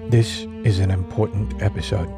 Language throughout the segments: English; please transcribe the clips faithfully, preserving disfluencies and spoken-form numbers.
This is an important episode.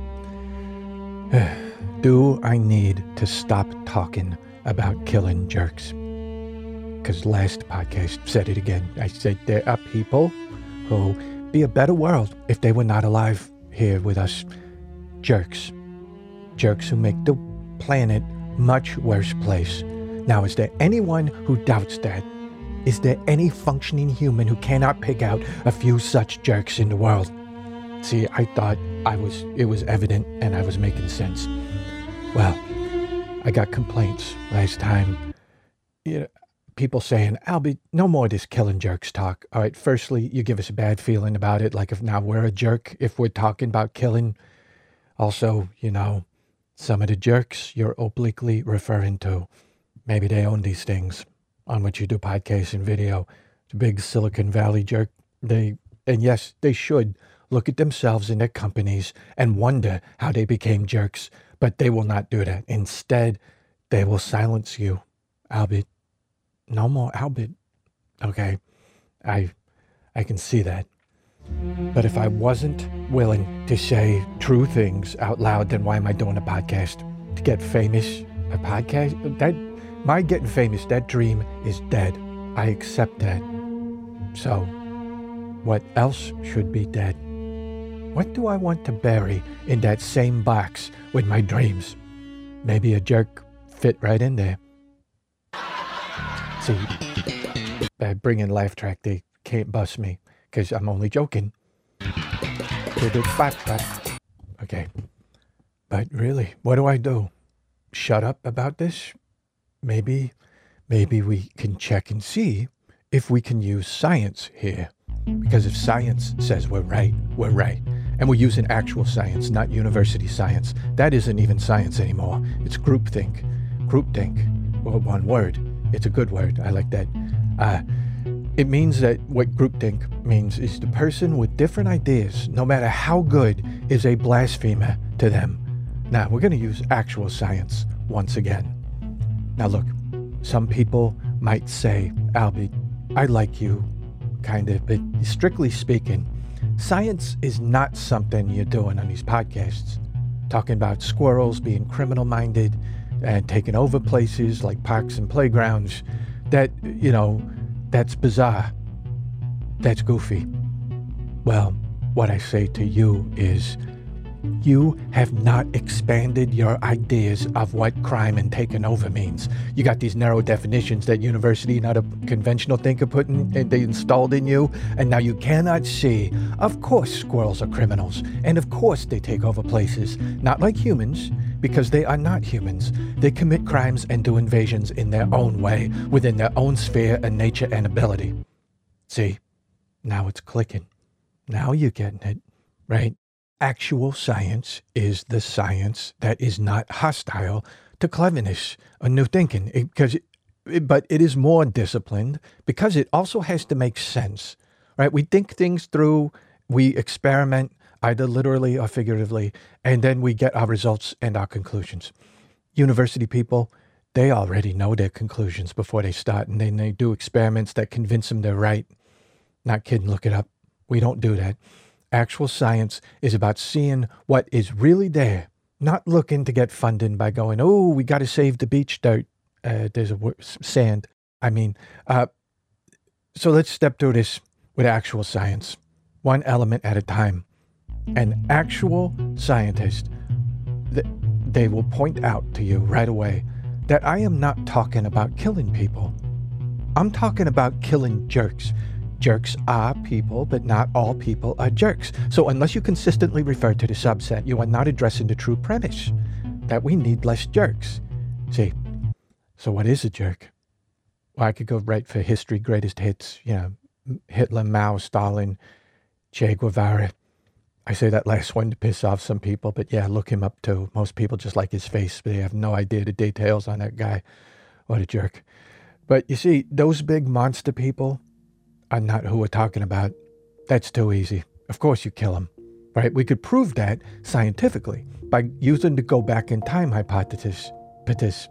Do I need to stop talking about killing jerks? Because last podcast said it again. I said there are people who be a better world if they were not alive here with us. Jerks. Jerks who make the planet much worse place. Now, is there anyone who doubts that? Is there any functioning human who cannot pick out a few such jerks in the world? See, I thought I was, it was evident and I was making sense. Well, I got complaints last time. You know, people saying, Albie, no more of this killing jerks talk. All right, firstly, you give us a bad feeling about it, like if now we're a jerk, if we're talking about killing. Also, you know, some of the jerks you're obliquely referring to, maybe they own these things on which you do podcasts and video. The big Silicon Valley jerk, they, and yes, they should look at themselves and their companies and wonder how they became jerks, but they will not do that. Instead, they will silence you. Albert, no more Albert. Okay, I, I can see that. But if I wasn't willing to say true things out loud, then why am I doing a podcast? To get famous? A podcast? That, my getting famous, that dream is dead. I accept that. So, what else should be dead? What do I want to bury in that same box with my dreams? Maybe a jerk fit right in there. See, by bringing laugh track, they can't bust me because I'm only joking. Okay, but really, what do I do? Shut up about this? Maybe, maybe we can check and see if we can use science here. Because if science says we're right, we're right. And we're using actual science, not university science. That isn't even science anymore. It's groupthink. Groupthink. Well, one word. It's a good word. I like that. Uh, it means that what groupthink means is the person with different ideas, no matter how good, is a blasphemer to them. Now, we're going to use actual science once again. Now, look, some people might say, Albie, I like you, kind of, but strictly speaking, science is not something you're doing on these podcasts. Talking about squirrels being criminal-minded and taking over places like parks and playgrounds. That, you know, that's bizarre. That's goofy. Well, what I say to you is, you have not expanded your ideas of what crime and taking over means. You got these narrow definitions that university, not a conventional thinker, put in, and they installed in you, and now you cannot see. Of course squirrels are criminals, and of course they take over places. Not like humans, because they are not humans. They commit crimes and do invasions in their own way, within their own sphere and nature and ability. See, now it's clicking. Now you're getting it, right? Actual science is the science that is not hostile to cleverness or new thinking, it, because it, it, but it is more disciplined because it also has to make sense, right? We think things through, we experiment either literally or figuratively, and then we get our results and our conclusions. University people, they already know their conclusions before they start, and then they do experiments that convince them they're right. Not kidding, look it up. We don't do that. Actual science is about seeing what is really there, not looking to get funding by going, oh, we got to save the beach dirt. Uh, there's a word, sand. I mean, uh, so let's step through this with actual science, one element at a time. An actual scientist, th- they will point out to you right away that I am not talking about killing people. I'm talking about killing jerks. Jerks are people, but not all people are jerks. So unless you consistently refer to the subset, you are not addressing the true premise that we need less jerks. See, so what is a jerk? Well, I could go right for history, greatest hits, you know, Hitler, Mao, Stalin, Che Guevara. I say that last one to piss off some people, but yeah, look him up too. Most people just like his face, but they have no idea the details on that guy. What a jerk. But you see, those big monster people are not who we're talking about. That's too easy. Of course you kill them, right? We could prove that scientifically by using the go back in time hypothesis. Hypothesis.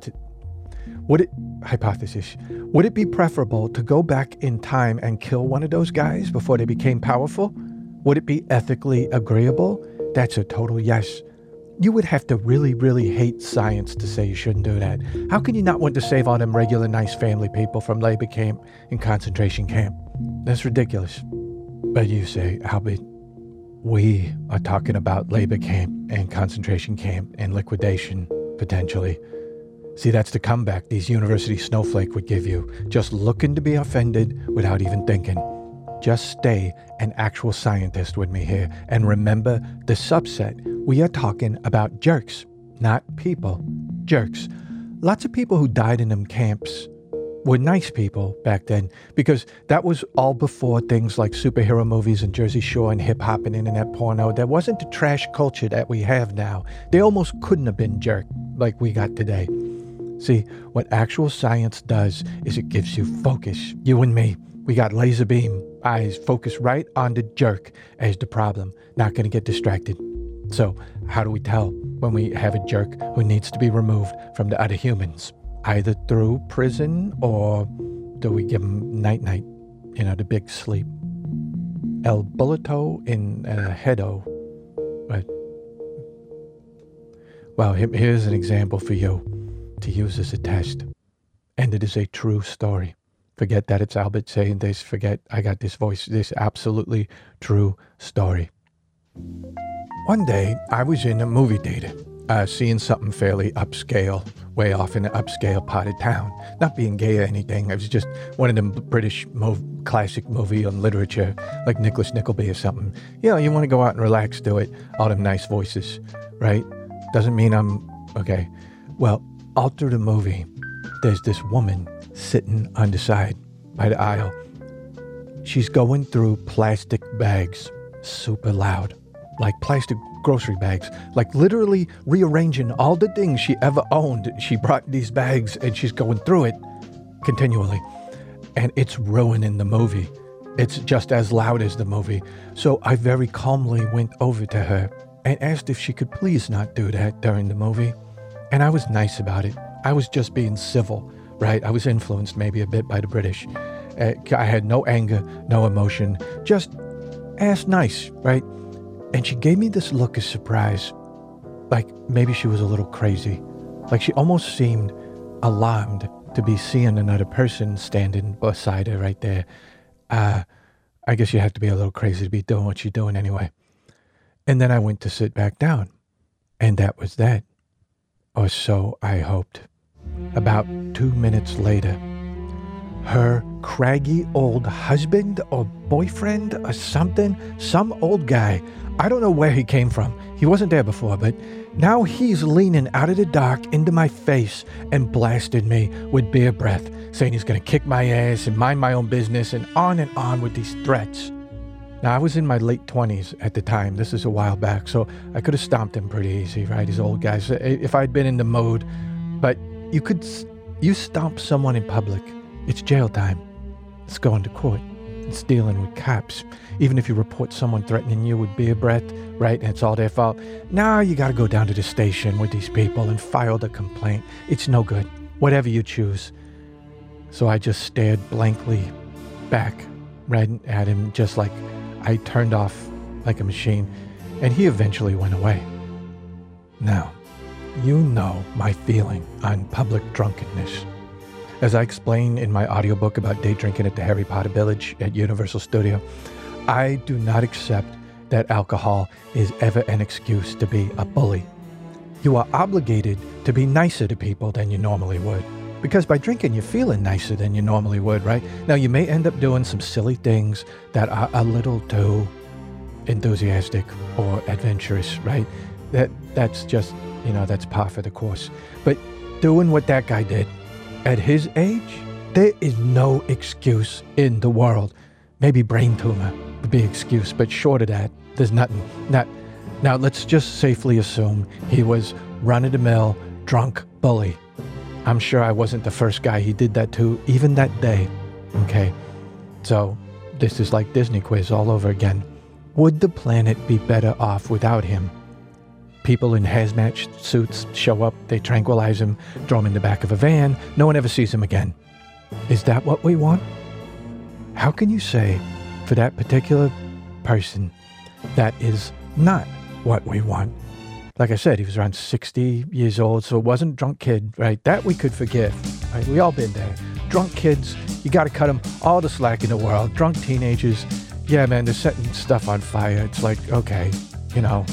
Would it, hypothesis, would it be preferable to go back in time and kill one of those guys before they became powerful? Would it be ethically agreeable? That's a total yes. You would have to really, really hate science to say you shouldn't do that. How can you not want to save all them regular, nice family people from labor camp and concentration camp? That's ridiculous. But you say, Albert, we are talking about labor camp and concentration camp and liquidation, potentially. See, that's the comeback these university snowflake would give you, just looking to be offended without even thinking. Just stay an actual scientist with me here, and remember the subset. We are talking about jerks, not people. Jerks. Lots of people who died in them camps were nice people back then, because that was all before things like superhero movies and Jersey Shore and hip-hop and internet porno. There wasn't the trash culture that we have now. They almost couldn't have been jerk like we got today. See, what actual science does is it gives you focus. You and me, we got laser beam eyes focused right on the jerk as the problem, not going to get distracted. So how do we tell when we have a jerk who needs to be removed from the other humans? Either through prison, or do we give him night-night, you know, the big sleep? El bulleto in uh, hedo. But, well, here's an example for you to use as a test. And it is a true story. Forget that it's Albert saying this. Forget I got this voice. This absolutely true story. One day, I was in a movie theater, uh, seeing something fairly upscale, way off in an upscale part of town. Not being gay or anything. It was just one of them British mov- classic movie on literature, like Nicholas Nickleby or something. You know, you want to go out and relax, do it. All them nice voices, right? Doesn't mean I'm... Okay. Well, all through the movie, there's this woman sitting on the side by the aisle. She's going through plastic bags, super loud, like plastic grocery bags, like literally rearranging all the things she ever owned. She brought these bags and she's going through it continually. And it's ruining the movie. It's just as loud as the movie. So I very calmly went over to her and asked if she could please not do that during the movie. And I was nice about it. I was just being civil, right? I was influenced maybe a bit by the British. Uh, I had no anger, no emotion, just asked nice, right? And she gave me this look of surprise, like maybe she was a little crazy. Like she almost seemed alarmed to be seeing another person standing beside her right there. Uh, I guess you have to be a little crazy to be doing what you're doing anyway. And then I went to sit back down, and that was that. Or so I hoped. About two minutes later, her craggy old husband or boyfriend or something, some old guy, I don't know where he came from. He wasn't there before, but now he's leaning out of the dark into my face and blasted me with beer breath, saying he's going to kick my ass and mind my own business, and on and on with these threats. Now, I was in my late twenties at the time. This is a while back, so I could have stomped him pretty easy, right? These old guys, if I'd been in the mode. But you could, you stomp someone in public, it's jail time. It's going to court. It's dealing with cops. Even if you report someone threatening you with beer breath, right, and it's all their fault, now you got to go down to the station with these people and file the complaint. It's no good. Whatever you choose. So I just stared blankly back right at him, just like I turned off like a machine, and he eventually went away. Now, you know my feeling on public drunkenness. As I explain in my audiobook about day drinking at the Harry Potter Village at Universal Studio, I do not accept that alcohol is ever an excuse to be a bully. You are obligated to be nicer to people than you normally would. Because by drinking, you're feeling nicer than you normally would, right? Now, you may end up doing some silly things that are a little too enthusiastic or adventurous, right? That That's just, you know, that's par for the course. But doing what that guy did at his age, there is no excuse in the world. Maybe brain tumor would be an excuse, but short of that, there's nothing. Not, now, let's just safely assume he was run-of-the-mill, drunk bully. I'm sure I wasn't the first guy he did that to, even that day. Okay, so this is like Disney Quiz all over again. Would the planet be better off without him? People in hazmat suits show up, they tranquilize him, throw him in the back of a van, no one ever sees him again. Is that what we want? How can you say, for that particular person, That is not what we want. Like I said, he was around sixty years old, so it wasn't drunk kid, right? That we could forgive, right? We all been there. Drunk kids, you got to cut them all the slack in the world. Drunk teenagers, yeah, man, they're setting stuff on fire. It's like, okay, you know,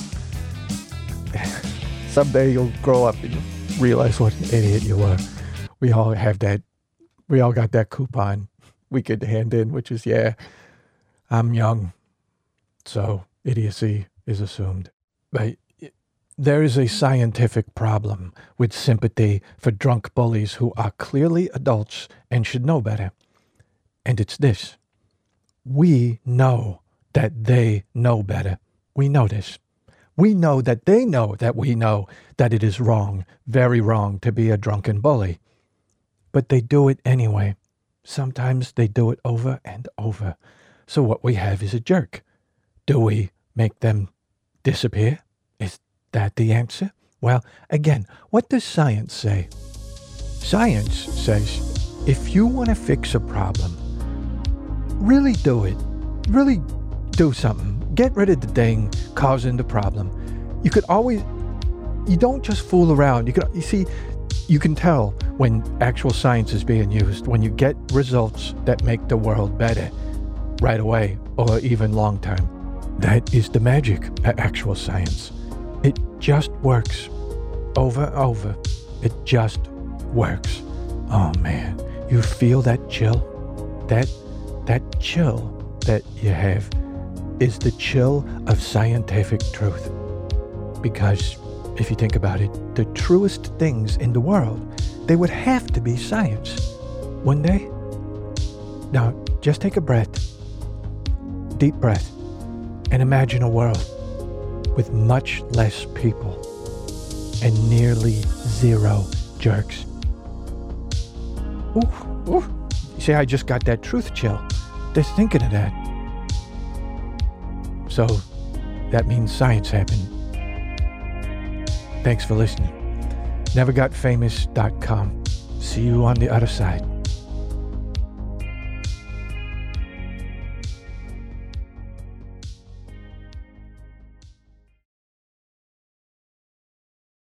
someday you'll grow up and realize what an idiot you were. We all have that. We all got that coupon we could hand in, which is, yeah, I'm young, so idiocy is assumed. But there is a scientific problem with sympathy for drunk bullies who are clearly adults and should know better. And it's this. We know that they know better. We know this. We know that they know that we know that it is wrong, very wrong, to be a drunken bully. But they do it anyway. Sometimes they do it over and over. So what we have is a jerk. Do we make them disappear? Is that the answer? Well, again, what does science say? Science says, if you want to fix a problem, really do it. Really do something. Get rid of the thing causing the problem. You could always, you don't just fool around. You can, you see, you can tell when actual science is being used, when you get results that make the world better right away or even long term. That is the magic of actual science. It just works over and over. It just works. Oh man, you feel that chill? That, that chill that you have is the chill of scientific truth. Because if you think about it, the truest things in the world, they would have to be science, wouldn't they? Now, just take a breath, deep breath, and imagine a world with much less people and nearly zero jerks. Ooh, ooh. You see, I just got that truth chill. Just thinking of that. So, that means science happened. Thanks for listening. never got famous dot com. See you on the other side.